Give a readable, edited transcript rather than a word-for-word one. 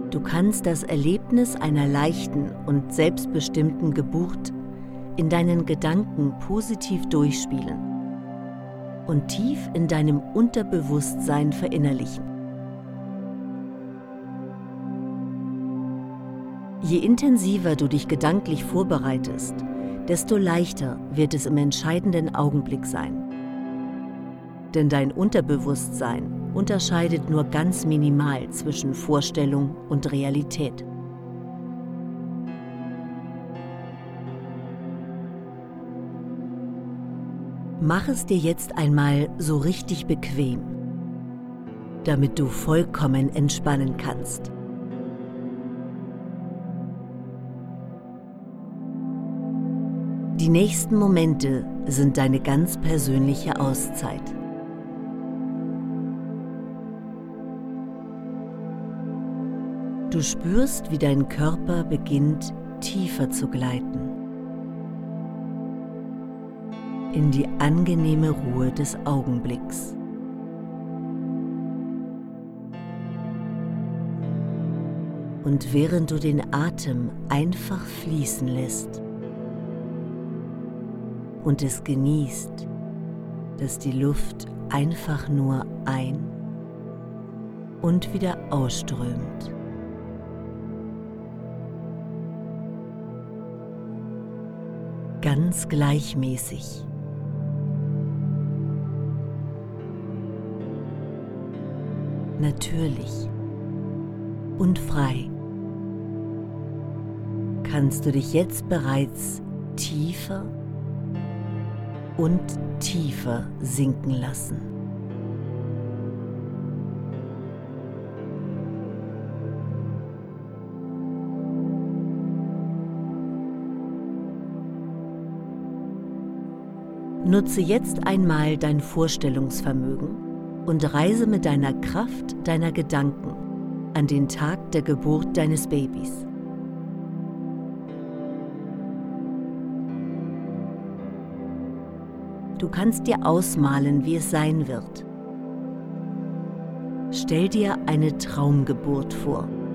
Du kannst das Erlebnis einer leichten und selbstbestimmten Geburt in deinen Gedanken positiv durchspielen und tief in deinem Unterbewusstsein verinnerlichen. Je intensiver du dich gedanklich vorbereitest, desto leichter wird es im entscheidenden Augenblick sein. Denn dein Unterbewusstsein unterscheidet nur ganz minimal zwischen Vorstellung und Realität. Mach es dir jetzt einmal so richtig bequem, damit du vollkommen entspannen kannst. Die nächsten Momente sind deine ganz persönliche Auszeit. Du spürst, wie dein Körper beginnt, tiefer zu gleiten. In die angenehme Ruhe des Augenblicks. Und während du den Atem einfach fließen lässt und es genießt, dass die Luft einfach nur ein- und wieder ausströmt. Ganz gleichmäßig. Natürlich und frei kannst du dich jetzt bereits tiefer und tiefer sinken lassen. Nutze jetzt einmal dein Vorstellungsvermögen und reise mit deiner Kraft deiner Gedanken an den Tag der Geburt deines Babys. Du kannst dir ausmalen, wie es sein wird. Stell dir eine Traumgeburt vor.